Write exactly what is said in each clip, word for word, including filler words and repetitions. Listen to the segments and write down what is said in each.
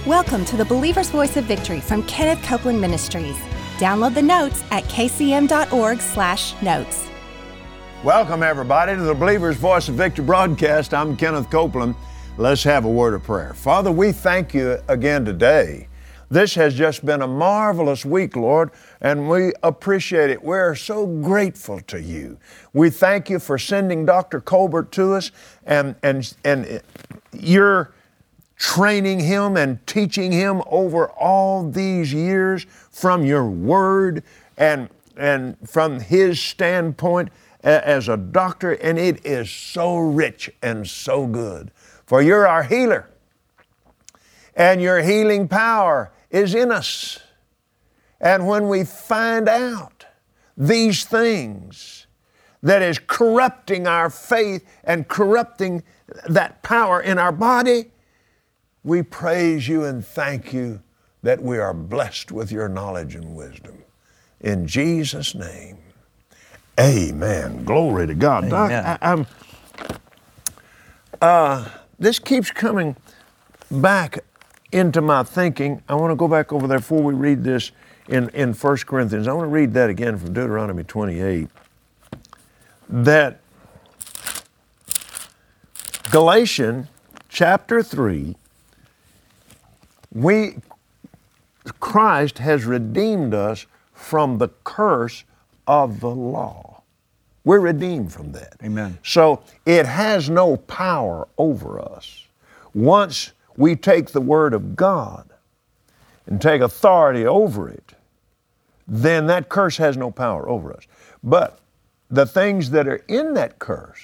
Welcome to the Believer's Voice of Victory from Kenneth Copeland Ministries. Download the notes at kcm.org slash notes. Welcome, everybody, to the Believer's Voice of Victory broadcast. I'm Kenneth Copeland. Let's have a word of prayer. Father, we thank you again today. This has just been a marvelous week, Lord, and we appreciate it. We're so grateful to you. We thank you for sending Doctor Colbert to us, and, and, and you're training him and teaching him over all these years from your word and, and from his standpoint as a doctor, and it is so rich and so good. For you're our healer, and your healing power is in us. And when we find out these things that is corrupting our faith and corrupting that power in our body, we praise you and thank you that we are blessed with your knowledge and wisdom. In Jesus' name, amen. Glory to God. Amen. Doc, I, I'm, uh, this keeps coming back into my thinking. I want to go back over there before we read this in, in First Corinthians. I want to read that again from Deuteronomy twenty-eight. That Galatians chapter three, we, Christ has redeemed us from the curse of the law. We're redeemed from that. Amen. So it has no power over us. Once we take the Word of God and take authority over it, then that curse has no power over us. But the things that are in that curse,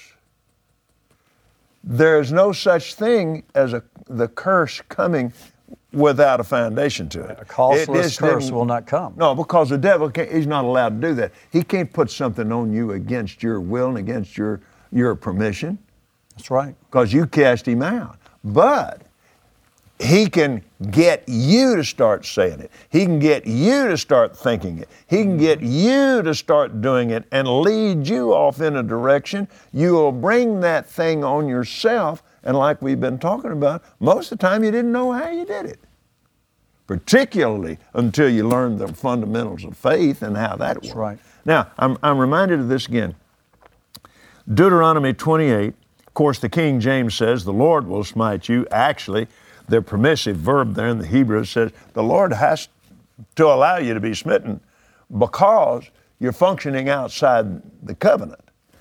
there's no such thing as a, the curse coming without a foundation to it. A causeless it curse will not come. No, because the devil can't, he's not allowed to do that. He can't put something on you against your will and against your, your permission. That's right. Because you cast him out. But he can get you to start saying it. He can get you to start thinking it. He can get you to start doing it and lead you off in a direction. You will bring that thing on yourself, and like we've been talking about, most of the time you didn't know how you did it. Particularly until you learned the fundamentals of faith and how that works. That's right. Now, I'm, I'm reminded of this again. Deuteronomy twenty-eight, of course, the King James says, the Lord will smite you. Actually, the permissive verb there in the Hebrew says, the Lord has to allow you to be smitten because you're functioning outside the covenant.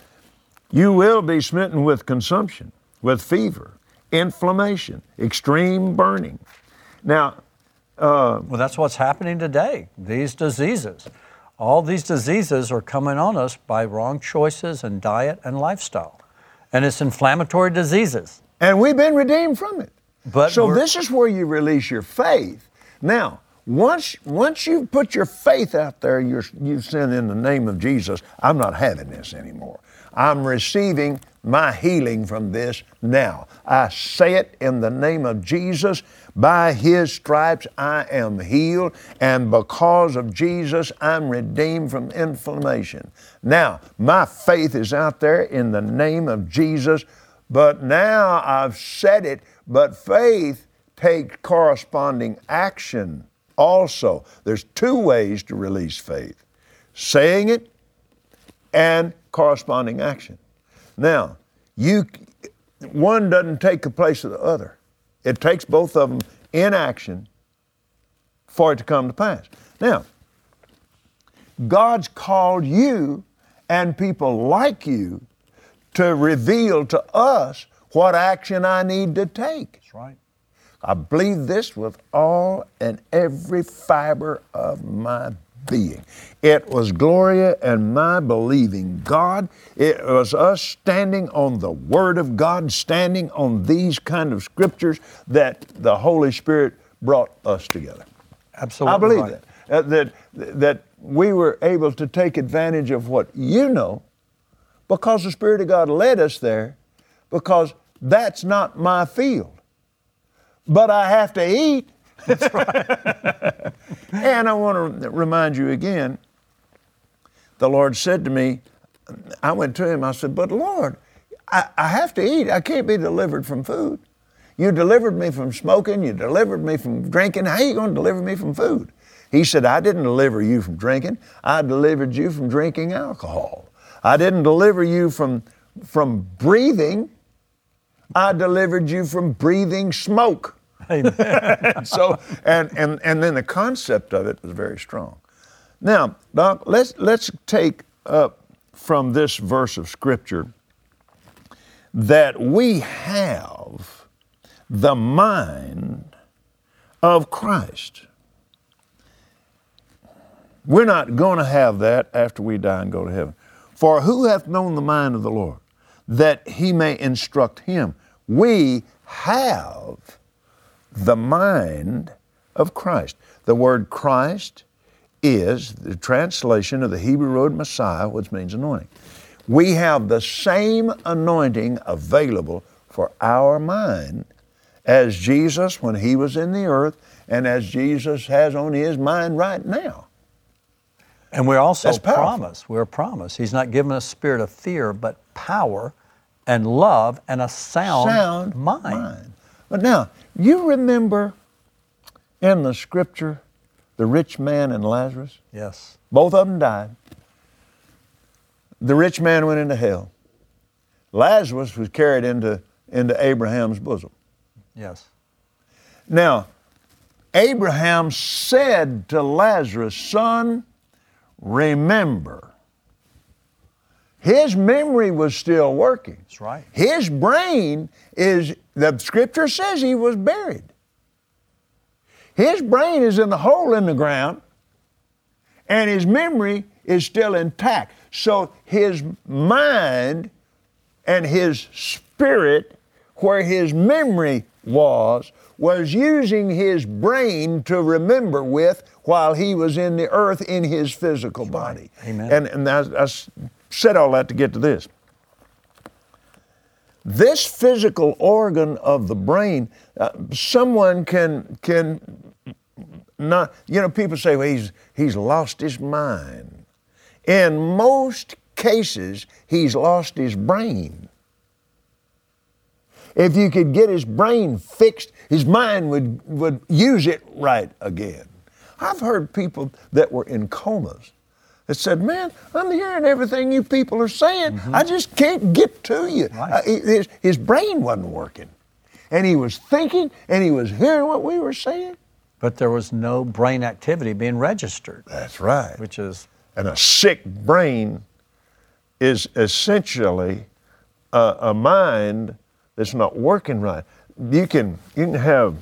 You will be smitten with consumption, with fever, inflammation, extreme burning. Now, uh, well, that's what's happening today. These diseases, all these diseases are coming on us by wrong choices in diet and lifestyle. And it's inflammatory diseases. And we've been redeemed from it. But so this is where you release your faith. Now, once once you put your faith out there, you're, you send in the name of Jesus, I'm not having this anymore. I'm receiving my healing from this now. I say it in the name of Jesus. By His stripes I am healed, and because of Jesus I'm redeemed from inflammation. Now, my faith is out there in the name of Jesus, but now I've said it, but faith takes corresponding action also. There's two ways to release faith: saying it and corresponding action. Now, you one doesn't take the place of the other. It takes both of them in action for it to come to pass. Now, God's called you and people like you to reveal to us what action I need to take. That's right. I believe this with all and every fiber of my being. It was Gloria and my believing God. It was us standing on the Word of God, standing on these kind of scriptures that the Holy Spirit brought us together. Absolutely. I believe right. that. Uh, that. That we were able to take advantage of what you know because the Spirit of God led us there, because that's not my field. But I have to eat. That's right. And I want to remind you again, the Lord said to me, I went to Him, I said, but Lord, I, I have to eat. I can't be delivered from food. You delivered me from smoking. You delivered me from drinking. How are you going to deliver me from food? He said, I didn't deliver you from drinking. I delivered you from drinking alcohol. I didn't deliver you from, from breathing. I delivered you from breathing smoke. Amen. so, and, and, and then the concept of it was very strong. Now, Doc, let's, let's take up from this verse of Scripture that we have the mind of Christ. We're not going to have that after we die and go to heaven. For who hath known the mind of the Lord, that he may instruct him? We have the mind of Christ. The word Christ is the translation of the Hebrew word Messiah, which means anointing. We have the same anointing available for our mind as Jesus when he was in the earth and as Jesus has on his mind right now. And we're also promised, we're promised. He's not given us a spirit of fear, but power and love and a sound, sound mind. mind. But now, you remember in the Scripture the rich man and Lazarus? Yes. Both of them died. The rich man went into hell. Lazarus was carried into, into Abraham's bosom. Yes. Now, Abraham said to Lazarus, son, remember. His memory was still working. That's right. His brain is, the Scripture says he was buried. His brain is in the hole in the ground, and his memory is still intact. So his mind and his spirit, where his memory was, was using his brain to remember with while he was in the earth in his physical body. Amen. And, and I, I said all that to get to this. This physical organ of the brain, uh, someone can can not, you know, people say, well, he's, he's lost his mind. In most cases, he's lost his brain. If you could get his brain fixed, his mind would, would use it right again. I've heard people that were in comas that said, man, I'm hearing everything you people are saying. Mm-hmm. I just can't get to you. Right. Uh, his, his brain wasn't working. And he was thinking, and he was hearing what we were saying. But there was no brain activity being registered. That's right. Which is... And a sick brain is essentially a, a mind that's not working right. You can, you can have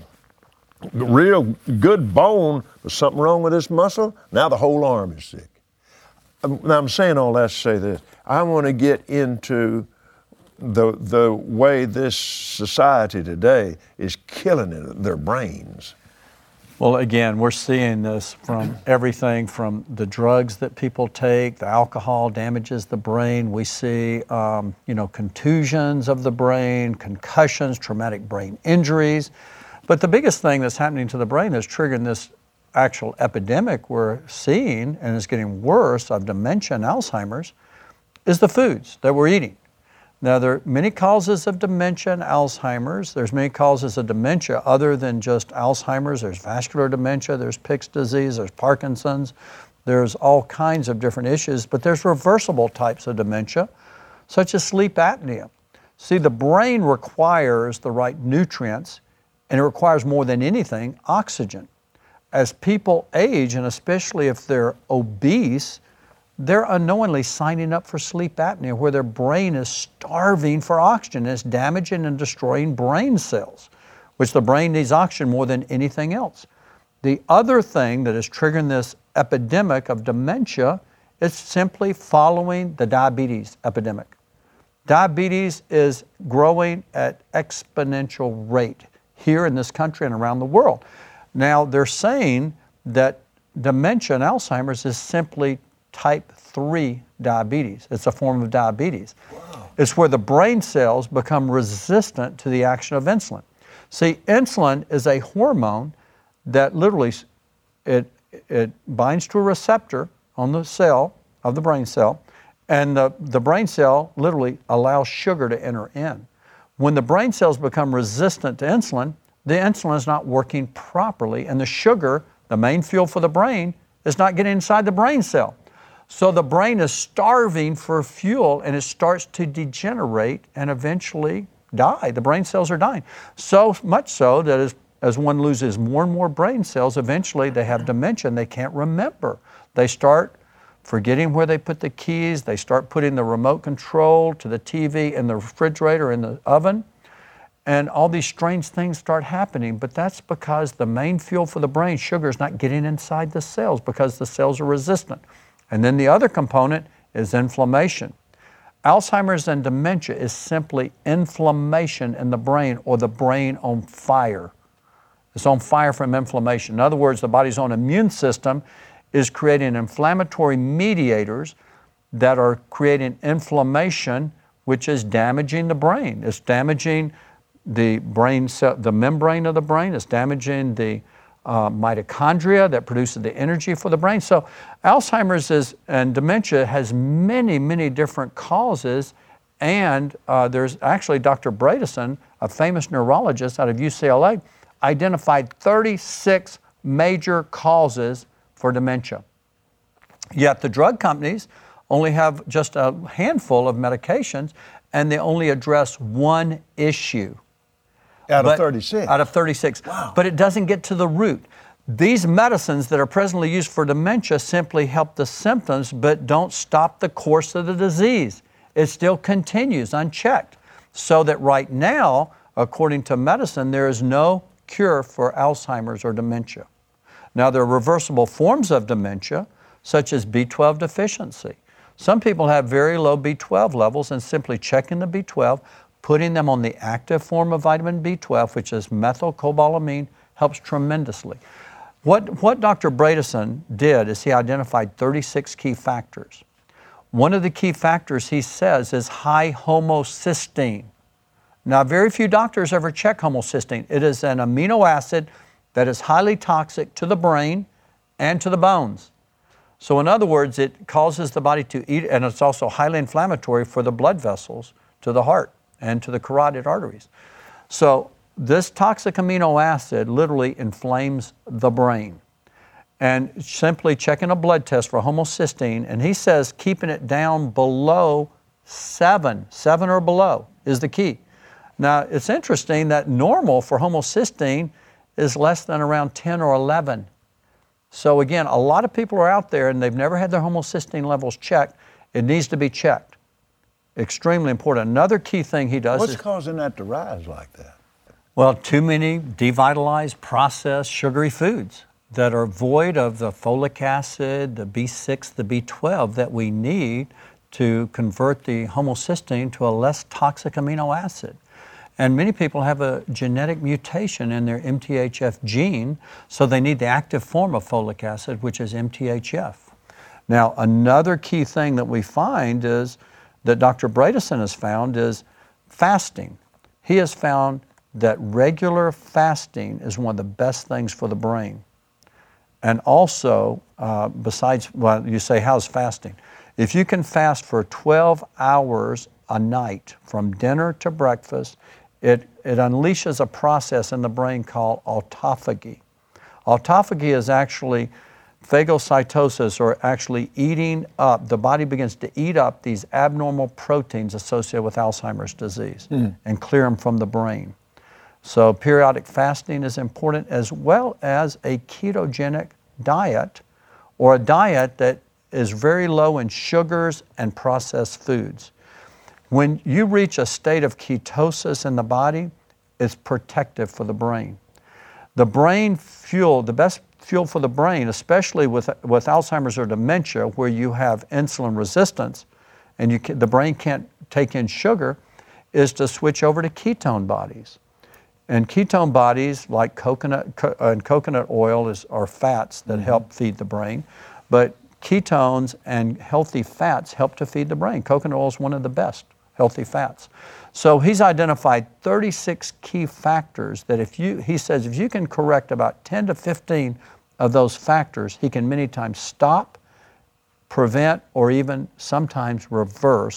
real good bone, but something wrong with this muscle, now the whole arm is sick. Now I'm saying all that to say this. I want to get into the, the way this society today is killing it, their brains. Well, again, we're seeing this from everything from the drugs that people take, the alcohol damages the brain. We see, um, you know, contusions of the brain, concussions, traumatic brain injuries. But the biggest thing that's happening to the brain that's triggering this actual epidemic we're seeing, and is getting worse, of dementia and Alzheimer's, is the foods that we're eating. Now, there are many causes of dementia and Alzheimer's. There's many causes of dementia other than just Alzheimer's. There's vascular dementia, there's Pick's disease, there's Parkinson's. There's all kinds of different issues, but there's reversible types of dementia, such as sleep apnea. See, the brain requires the right nutrients, and it requires more than anything, oxygen. As people age, and especially if they're obese, they're unknowingly signing up for sleep apnea, where their brain is starving for oxygen. It's damaging and destroying brain cells, which the brain needs oxygen more than anything else. The other thing that is triggering this epidemic of dementia is simply following the diabetes epidemic. Diabetes is growing at exponential rate here in this country and around the world. Now, they're saying that dementia and Alzheimer's is simply type three diabetes. It's a form of diabetes. Wow. It's where the brain cells become resistant to the action of insulin. See, insulin is a hormone that literally, it, it binds to a receptor on the cell, of the brain cell, and the, the brain cell literally allows sugar to enter in. When the brain cells become resistant to insulin, the insulin is not working properly, and the sugar, the main fuel for the brain, is not getting inside the brain cell. So the brain is starving for fuel, and it starts to degenerate and eventually die. The brain cells are dying. So much so that as, as one loses more and more brain cells, eventually they have dementia and they can't remember. They start forgetting where they put the keys. They start putting the remote control to the T V in the refrigerator, in the oven. And all these strange things start happening, but that's because the main fuel for the brain, sugar, is not getting inside the cells because the cells are resistant. And then the other component is inflammation. Alzheimer's and dementia is simply inflammation in the brain, or the brain on fire. It's on fire from inflammation. In other words, the body's own immune system is creating inflammatory mediators that are creating inflammation, which is damaging the brain. It's damaging the brain cell, the membrane of the brain. It's damaging the uh, mitochondria that produces the energy for the brain. So Alzheimer's is, and dementia has many, many different causes. And uh, there's actually Doctor Bredesen, a famous neurologist out of U C L A, identified thirty-six major causes for dementia. Yet the drug companies only have just a handful of medications, and they only address one issue. Out But- of thirty-six. Out of thirty-six. Wow. But it doesn't get to the root. These medicines that are presently used for dementia simply help the symptoms, but don't stop the course of the disease. It still continues unchecked. So that right now, according to medicine, there is no cure for Alzheimer's or dementia. Now, there are reversible forms of dementia, such as B twelve deficiency. Some people have very low B twelve levels, and simply checking the B twelve, putting them on the active form of vitamin B twelve, which is methylcobalamin, helps tremendously. What, what Doctor Bredesen did is he identified thirty-six key factors. One of the key factors, he says, is high homocysteine. Now, very few doctors ever check homocysteine. It is an amino acid that is highly toxic to the brain and to the bones. So in other words, it causes the body to eat, and it's also highly inflammatory for the blood vessels to the heart and to the carotid arteries. So this toxic amino acid literally inflames the brain. And simply checking a blood test for homocysteine, and he says keeping it down below seven, seven or below is the key. Now, it's interesting that normal for homocysteine is less than around ten or eleven. So again, a lot of people are out there and they've never had their homocysteine levels checked. It needs to be checked. Extremely important. Another key thing he does What's is, causing that to rise like that? well, too many devitalized, processed, sugary foods that are void of the folic acid, the B six, the B twelve that we need to convert the homocysteine to a less toxic amino acid. And many people have a genetic mutation in their M T H F gene, so they need the active form of folic acid, which is M T H F. Now, another key thing that we find is, that Doctor Bredesen has found, is fasting. He has found that regular fasting is one of the best things for the brain. And also, uh, besides, well, you say, how's fasting? If you can fast for twelve hours a night, from dinner to breakfast, it, it unleashes a process in the brain called autophagy. Autophagy is actually phagocytosis, or actually eating up, the body begins to eat up these abnormal proteins associated with Alzheimer's disease mm. and clear them from the brain. So periodic fasting is important, as well as a ketogenic diet, or a diet that is very low in sugars and processed foods. When you reach a state of ketosis in the body, it's protective for the brain. The brain fuel, the best fuel for the brain, especially with, with Alzheimer's or dementia, where you have insulin resistance and you can, the brain can't take in sugar, is to switch over to ketone bodies. And ketone bodies, like coconut co- and coconut oil, is, are fats that mm-hmm. help feed the brain. But ketones and healthy fats help to feed the brain. Coconut oil is one of the best healthy fats. So he's identified thirty-six key factors that if you, he says, if you can correct about ten to fifteen of those factors, he can many times stop, prevent, or even sometimes reverse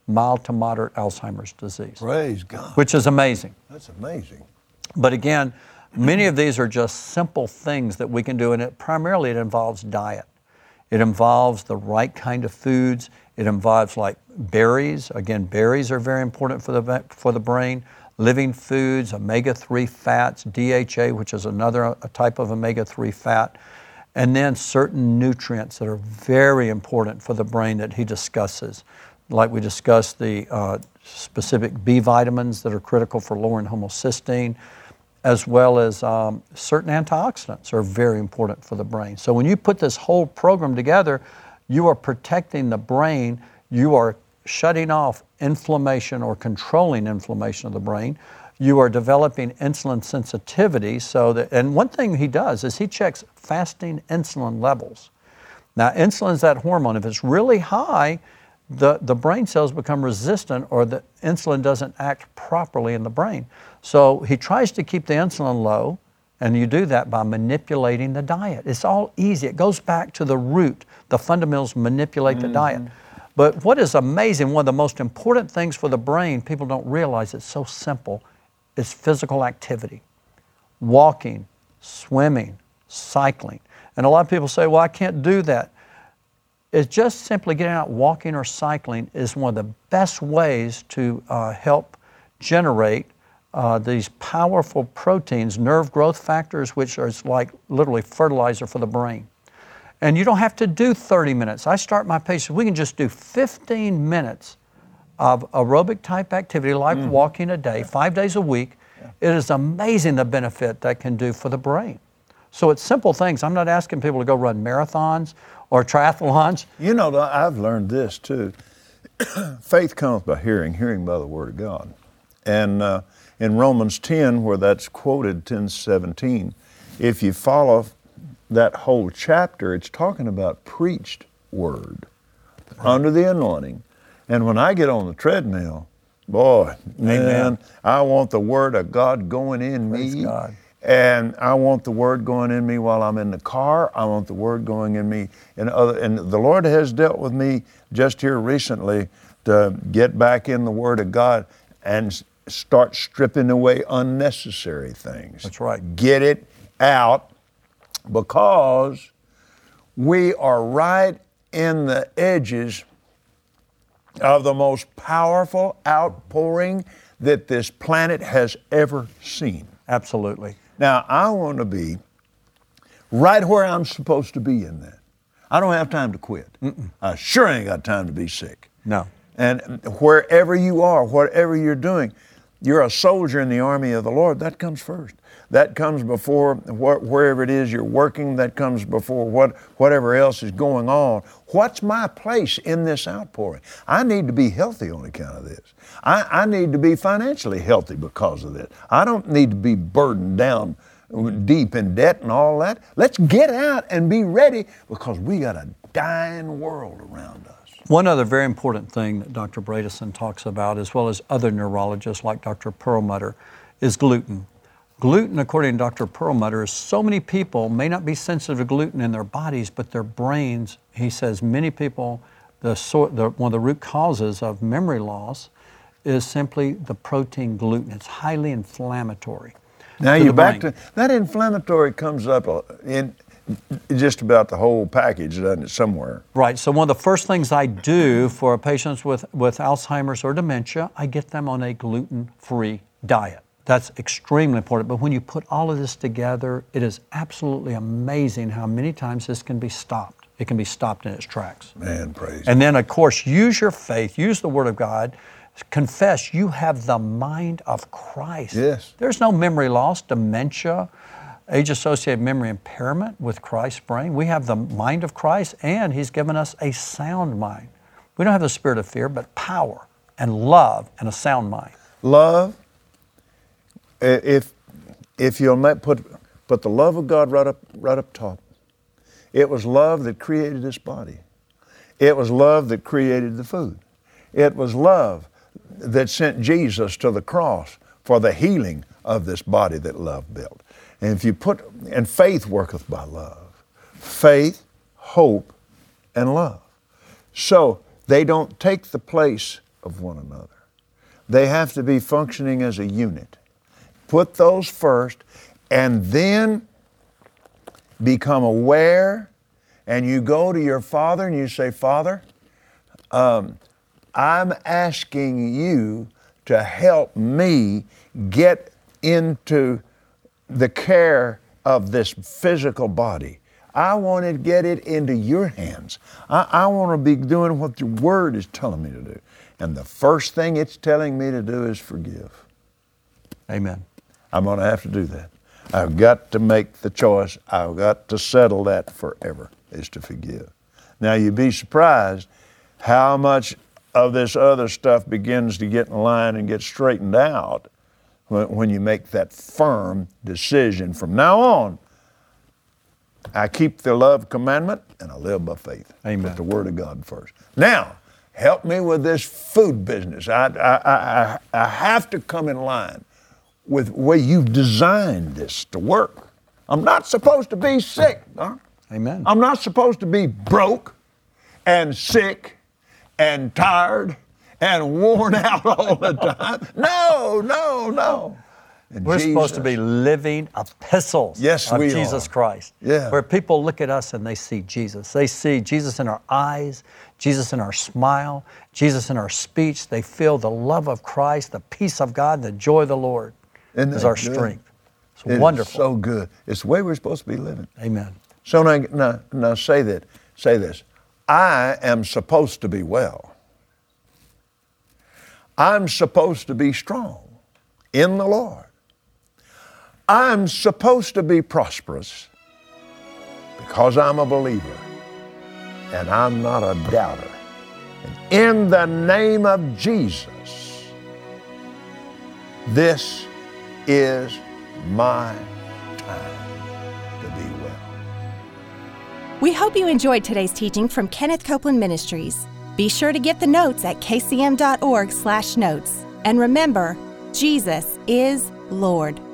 mild to moderate Alzheimer's disease. Praise God. Which is amazing. That's amazing. But again, many of these are just simple things that we can do, and it primarily it involves diet. It involves the right kind of foods. It involves like berries. Again, berries are very important for the for the brain. Living foods, omega three fats, D H A, which is another a type of omega three fat, and then certain nutrients that are very important for the brain that he discusses. Like we discussed the uh, specific B vitamins that are critical for lowering homocysteine, as well as um, certain antioxidants are very important for the brain. So when you put this whole program together, you are protecting the brain, you are shutting off inflammation or controlling inflammation of the brain, you are developing insulin sensitivity so that, and one thing he does is he checks fasting insulin levels. Now insulin is that hormone, if it's really high, the, the brain cells become resistant or the insulin doesn't act properly in the brain. So he tries to keep the insulin low, and you do that by manipulating the diet. It's all easy. It goes back to the root. The fundamentals manipulate mm-hmm. the diet. But what is amazing, one of the most important things for the brain, people don't realize it's so simple, is physical activity. Walking, swimming, cycling. And a lot of people say, well, I can't do that. It's just simply getting out walking or cycling is one of the best ways to uh, help generate uh, these powerful proteins, nerve growth factors, which are like literally fertilizer for the brain. And you don't have to do thirty minutes. I start my patients, we can just do fifteen minutes of aerobic type activity like mm. walking a day, five days a week. Yeah. It is amazing the benefit that can do for the brain. So it's simple things. I'm not asking people to go run marathons or triathlons. You know, I've learned this too. Faith comes by hearing, hearing by the Word of God. And uh, in Romans ten, where that's quoted, ten seventeen, if you follow that whole chapter, it's talking about preached word right. under the anointing. And when I get on the treadmill, boy, man, Amen. I want the Word of God going in Praise me. God. And I want the Word going in me while I'm in the car. I want the Word going in me. And, other, and the Lord has dealt with me just here recently to get back in the Word of God and start stripping away unnecessary things. That's right. Get it out, because we are right in the edges of the most powerful outpouring that this planet has ever seen. Absolutely. Now, I want to be right where I'm supposed to be in that. I don't have time to quit. Mm-mm. I sure ain't got time to be sick. No. And wherever you are, whatever you're doing, you're a soldier in the army of the Lord. That comes first. That comes before wh- wherever it is you're working. That comes before what whatever else is going on. What's my place in this outpouring? I need to be healthy on account of this. I, I need to be financially healthy because of this. I don't need to be burdened down deep in debt and all that. Let's get out and be ready, because we got a dying world around us. One other very important thing that Doctor Bredesen talks about, as well as other neurologists like Doctor Perlmutter, is gluten. Gluten, according to Doctor Perlmutter, is so many people may not be sensitive to gluten in their bodies, but their brains, he says many people, the, sort, the one of the root causes of memory loss is simply the protein gluten. It's highly inflammatory. Now you're back to, that inflammatory comes up in just about the whole package, doesn't it, somewhere? Right, so one of the first things I do for patients with, with Alzheimer's or dementia, I get them on a gluten-free diet. That's extremely important. But when you put all of this together, it is absolutely amazing how many times this can be stopped. It can be stopped in its tracks. Man, praise. And then, of course, use your faith, use the Word of God, confess you have the mind of Christ. Yes. There's no memory loss, dementia, age-associated memory impairment with Christ's brain. We have the mind of Christ, and He's given us a sound mind. We don't have the spirit of fear, but power and love and a sound mind. Love. If if you'll put put the love of God right up right up top. It was love that created this body. It was love that created the food. It was love that sent Jesus to the cross for the healing of this body that love built. And if you put and faith worketh by love. Faith, hope, and love. So they don't take the place of one another. They have to be functioning as a unit. Put those first, and then become aware, and you go to your Father and you say, Father, um, I'm asking you to help me get into the care of this physical body. I want to get it into your hands. I, I want to be doing what your Word is telling me to do. And the first thing it's telling me to do is forgive. Amen. I'm going to have to do that. I've got to make the choice. I've got to settle that forever, is to forgive. Now, you'd be surprised how much of this other stuff begins to get in line and get straightened out when, when you make that firm decision. From now on, I keep the love commandment and I live by faith. Amen. Put the Word of God first. Now, help me with this food business. I, I, I, I have to come in line with the way you've designed this to work. I'm not supposed to be sick. Huh? Amen. I'm not supposed to be broke and sick and tired and worn out all the time. No, no, no. And We're Jesus, supposed to be living epistles Yes, of we Jesus are. Christ. Yeah. Where people look at us and they see Jesus. They see Jesus in our eyes, Jesus in our smile, Jesus in our speech. They feel the love of Christ, the peace of God, the joy of the Lord Isn't is that our good? strength. It's It is wonderful. so good. It's the way we're supposed to be living. Amen. So now, now, now say that. Say this. I am supposed to be well. I'm supposed to be strong in the Lord. I'm supposed to be prosperous because I'm a believer and I'm not a doubter. And in the name of Jesus, this is my time to be well. We hope you enjoyed today's teaching from Kenneth Copeland Ministries. Be sure to get the notes at k c m dot org slash notes. And remember, Jesus is Lord.